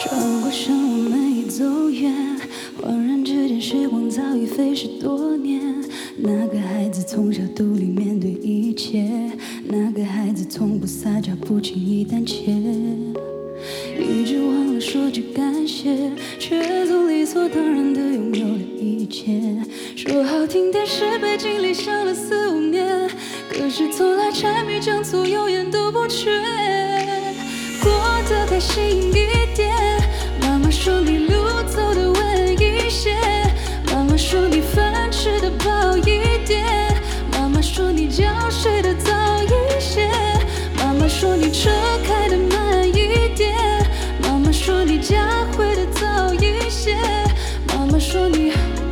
转过身，我们已走远，恍然之间，时光早已飞逝多年。那个孩子从小独立面对一切，那个孩子从不撒娇，不轻易胆怯，一直忘了说句感谢，却总理所当然的拥有了一切。说好听点是被经历想了4、5年，可是从来柴米酱醋油盐都不缺。过得开心一点，妈妈说你路走得稳一些，妈妈说你饭吃得饱一点，妈妈说你觉睡得早一些，妈妈说你车开得慢一点，妈妈说你家回得早一些，妈妈说你，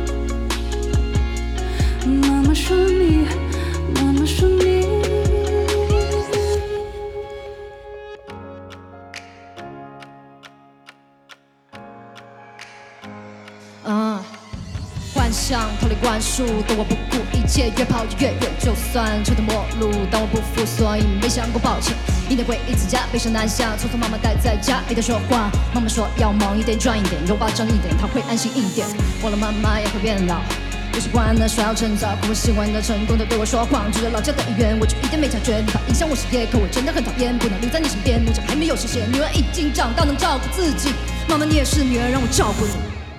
妈妈说你，妈妈说你。 幻想逃离灌输，但我不顾一切，越跑越远，就算车灯陌路，但我不服，所以没想过抱歉。一年回一次家，悲伤难下，匆匆妈妈待在家，没得说话。妈妈说要忙一点，赚一点，肉巴挣一点，她会安心一点。忘了妈妈也会变老，不习惯的说要趁早，可我习惯的成功的对我说谎。住在老家的医院，我就一点没察觉，你怕影响我事业，可我真的很讨厌，不能留在你身边。目前还没有实现，女儿已经长大，能照顾自己。妈妈你也是女儿，让我照顾你。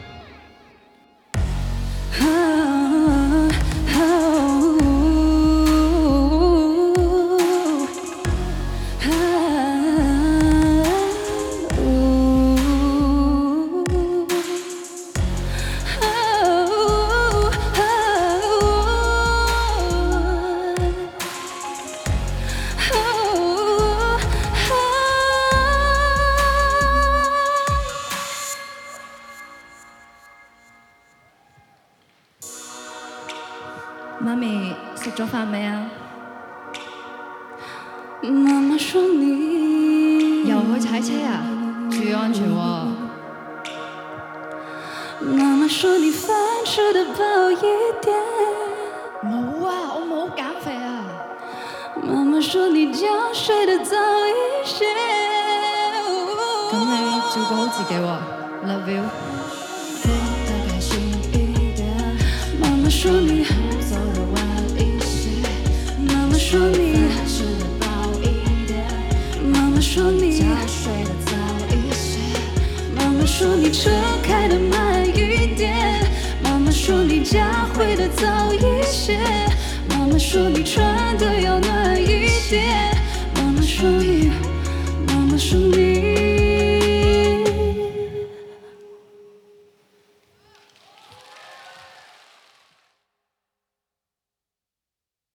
媽咪食咗飯未啊？ 媽媽說你又去踩車啊？注意安全喎！ 媽媽說你飯吃得飽一點。 冇啊，我冇減肥啊。 媽媽說你覺睡得早一些。 咁你照顧好自己喎 ，Love you。 媽媽說你走得晚一些，媽媽說你吃得飽一點，媽媽說你覺睡得早一些，媽媽說你車開得慢一點，媽媽說你家回得早一些，媽媽說你穿得要暖一點，媽媽說你。